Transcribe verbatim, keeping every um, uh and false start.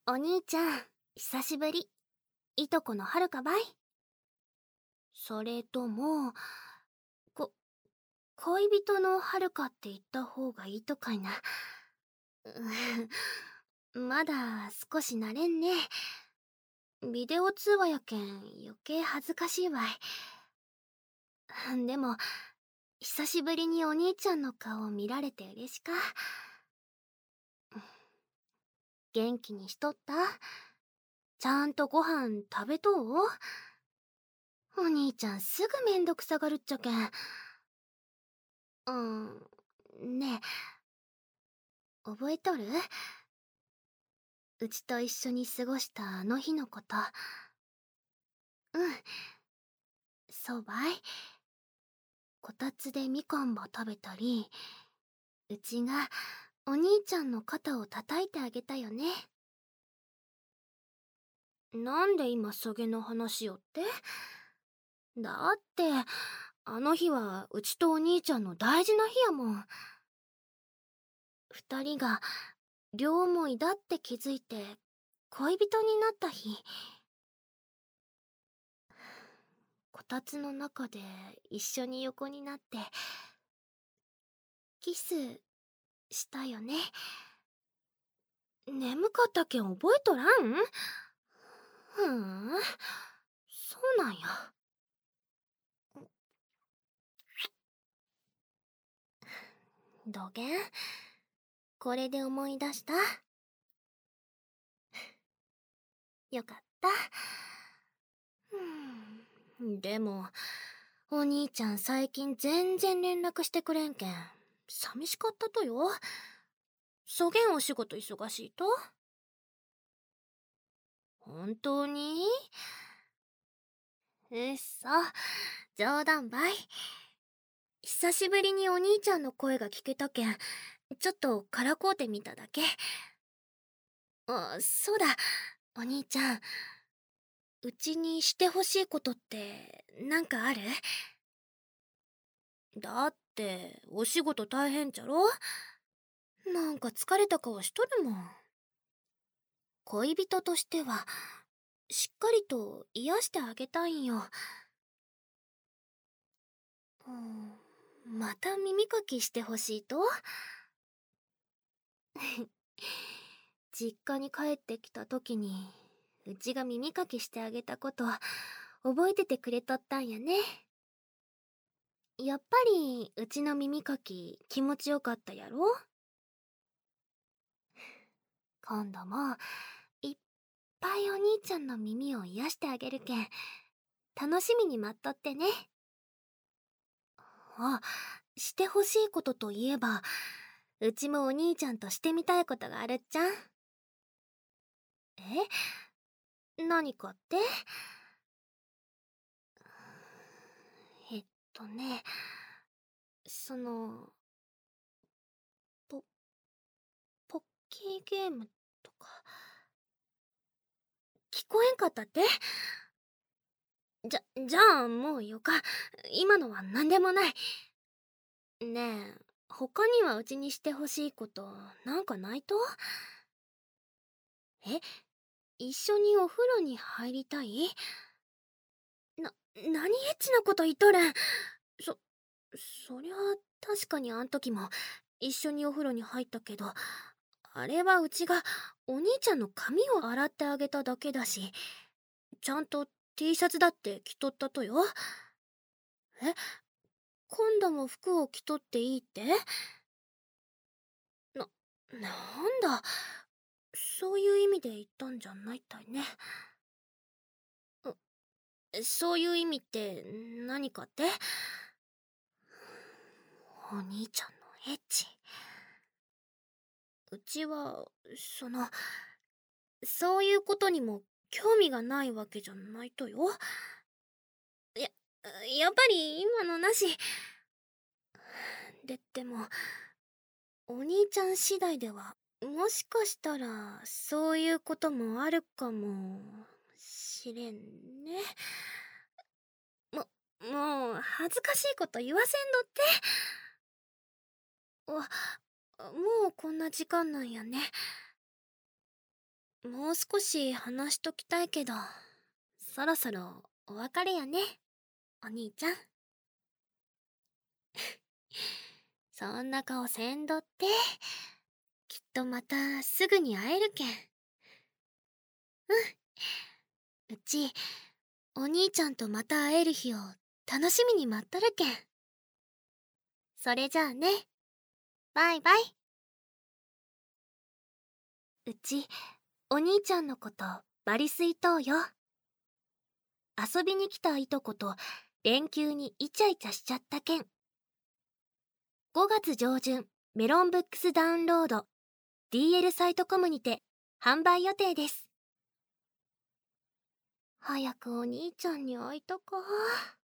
お兄ちゃん、久しぶり。いとこのはるかばい。それとも、こ、恋人のはるかって言った方がいいとかいな。うん、まだ少し慣れんね。ビデオ通話やけん余計恥ずかしいわい。でも、久しぶりにお兄ちゃんの顔見られて嬉しか。元気にしとった？ちゃんとご飯食べとう？お兄ちゃんすぐめんどくさがるっちゃけん。うん、ねえ、覚えとる？うちと一緒に過ごしたあの日のこと。うん、そうばい。こたつでみかんば食べたり、うちがお兄ちゃんの肩を叩いてあげたよね。なんで今そげの話よって？だって、あの日はうちとお兄ちゃんの大事な日やもん。二人が両思いだって気づいて恋人になった日。こたつの中で一緒に横になってキスしたよね。眠かったけん覚えとらん？ふん、そうなんや。どげん、これで思い出した？よかった。うん、でもお兄ちゃん最近全然連絡してくれんけん寂しかったとよ。そげんお仕事忙しいと？本当に？うっそ、冗談ばい。久しぶりにお兄ちゃんの声が聞けたけんちょっとからこうてみただけ。あ、そうだ、お兄ちゃん、うちにしてほしいことってなんかある？だってお仕事大変じゃろ？なんか疲れた顔しとるもん。恋人としてはしっかりと癒してあげたいんよ。うん、また耳かきしてほしいと？実家に帰ってきた時にうちが耳かきしてあげたこと覚えててくれとったんやね。やっぱりうちの耳かき気持ちよかったやろ？今度もいっぱいお兄ちゃんの耳を癒してあげるけん楽しみに待っとってね。あ、してほしいことといえばうちもお兄ちゃんとしてみたいことがあるっちゃん。え、何かって？えっとね、そのポポッキーゲームとか。聞こえんかったって？じゃじゃあもうよか。今のは何でもない。ねえ、他にはうちにしてほしいことなんかないと？え、一緒にお風呂に入りたい？な何エッチなこと言っとるん？そそりゃ確かにあん時も一緒にお風呂に入ったけど、あれはうちがお兄ちゃんの髪を洗ってあげただけだし、ちゃんと T シャツだって着とったとよ。え、今度も服を着とっていいって？な、なんだ、そういう意味で言ったんじゃないったいね。うそういう意味って何かって？お兄ちゃんのエッチ。うちは、その、そういうことにも興味がないわけじゃないとよ。や、やっぱり今のなし。で、でも、お兄ちゃん次第では、もしかしたら、そういうこともあるかもしれんね。も、もう、恥ずかしいこと言わせんのって。わ、もうこんな時間なんやね。 もう少し話しときたいけど、そろそろお別れやね、お兄ちゃん。そんな顔せんどって。きっとまたすぐに会えるけん。うん。うち、お兄ちゃんとまた会える日を楽しみに待っとるけん。それじゃあね。バイバイ。うち、お兄ちゃんのことバリスイとうよ。遊びに来たいとこと連休にイチャイチャしちゃったけん。ごがつ上旬、メロンブックスダウンロード ディーエル サイトコムにて販売予定です。早くお兄ちゃんに会いたか。